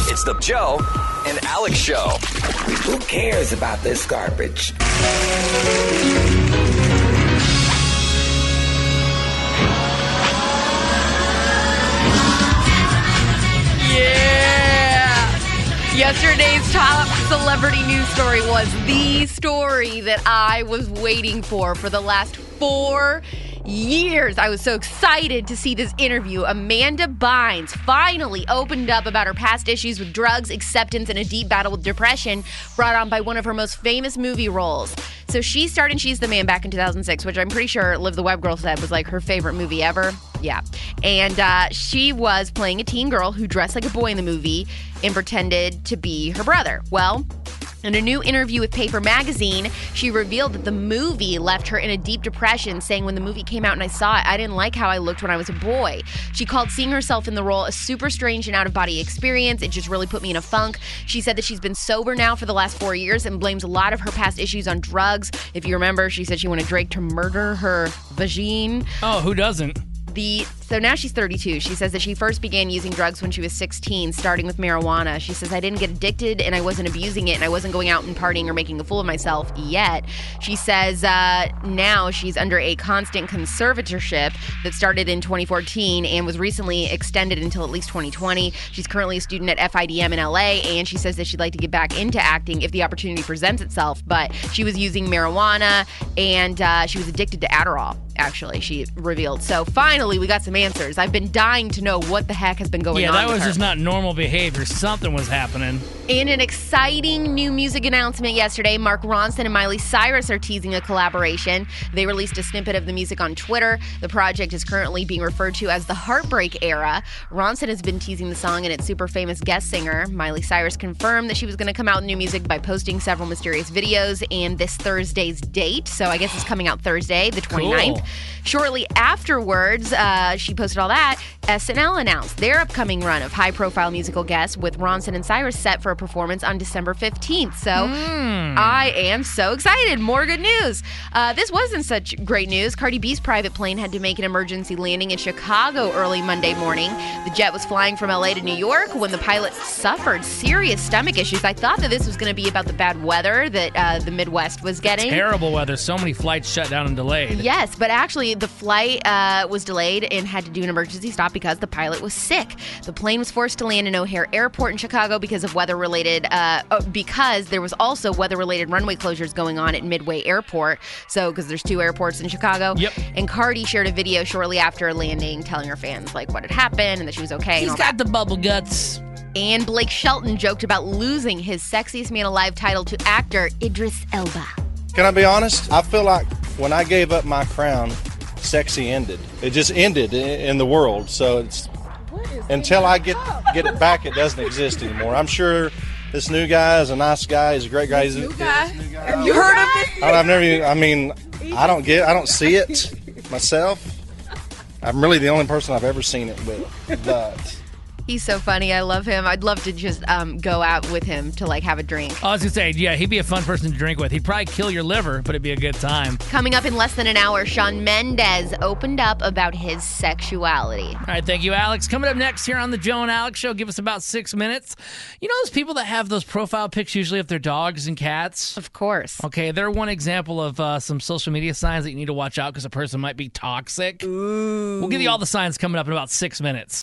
It's the Joe and Alex Show. Who cares about this garbage? Yesterday's top celebrity news story was the story that I was waiting for the last 4 years. I was so excited to see this interview. Amanda Bynes finally opened up about her past issues with drugs, acceptance, and a deep battle with depression brought on by one of her most famous movie roles. So she starred in She's the Man back in 2006, which I'm pretty sure Liv the Web Girl said was like her favorite movie ever. Yeah. And she was playing a teen girl who dressed like a boy in the movie and pretended to be her brother. Well, in a new interview with Paper Magazine, she revealed that the movie left her in a deep depression, saying, when the movie came out and I saw it, I didn't like how I looked when I was a boy. She called seeing herself in the role a super strange and out-of-body experience. It just really put me in a funk. She said that she's been sober now for the last 4 years and blames a lot of her past issues on drugs. If you remember, she said she wanted Drake to murder her vagine. Oh, who doesn't? So now she's 32. She says that she first began using drugs when she was 16, starting with marijuana. She says, I didn't get addicted and I wasn't abusing it and I wasn't going out and partying or making a fool of myself yet. She says now she's under a constant conservatorship that started in 2014 and was recently extended until at least 2020. She's currently a student at FIDM in LA, and she says that she'd like to get back into acting if the opportunity presents itself. But she was using marijuana and she was addicted to Adderall, actually, she revealed. So finally, we got some answers. I've been dying to know what the heck has been going on. Yeah, that was her. just not normal behavior. Something was happening. In an exciting new music announcement yesterday, Mark Ronson and Miley Cyrus are teasing a collaboration. They released a snippet of the music on Twitter. The project is currently being referred to as the Heartbreak Era. Ronson has been teasing the song and its super famous guest singer. Miley Cyrus confirmed that she was going to come out with new music by posting several mysterious videos and this Thursday's date. So I guess it's coming out Thursday, the 29th. Cool. Shortly afterwards, she posted all that. SNL announced their upcoming run of high-profile musical guests with Ronson and Cyrus set for a performance on December 15th. So I am so excited. More good news. This wasn't such great news. Cardi B's private plane had to make an emergency landing in Chicago early Monday morning. The jet was flying from LA to New York when the pilot suffered serious stomach issues. I thought that this was going to be about the bad weather that the Midwest was getting. Terrible weather. So many flights shut down and delayed. Yes, but actually the flight was delayed and had to do an emergency stop because the pilot was sick. The plane was forced to land in O'Hare Airport in Chicago because of weather-related, because there was also weather-related runway closures going on at Midway Airport. So, because there's 2 airports in Chicago. Yep. And Cardi shared a video shortly after landing telling her fans like what had happened and that she was okay. He's got the bubble guts. And Blake Shelton joked about losing his Sexiest Man Alive title to actor Idris Elba. Can I be honest? I feel like when I gave up my crown, sexy ended. It just ended in the world. So it's until I get it back, it doesn't exist anymore. I'm sure this new guy is a nice guy. He's a great guy. New guy? Have you heard of it? I've never. I mean, I don't see it myself. I'm really the only person I've ever seen it with, but. He's so funny. I love him. I'd love to just go out with him to like have a drink. I was going to say, yeah, he'd be a fun person to drink with. He'd probably kill your liver, but it'd be a good time. Coming up in less than an hour, Shawn Mendes opened up about his sexuality. All right, thank you, Alex. Coming up next here on the Joe and Alex Show, give us about 6 minutes. You know those people that have those profile pics usually of their dogs and cats? Of course. Okay, they're one example of some social media signs that you need to watch out because a person might be toxic. Ooh. We'll give you all the signs coming up in about 6 minutes.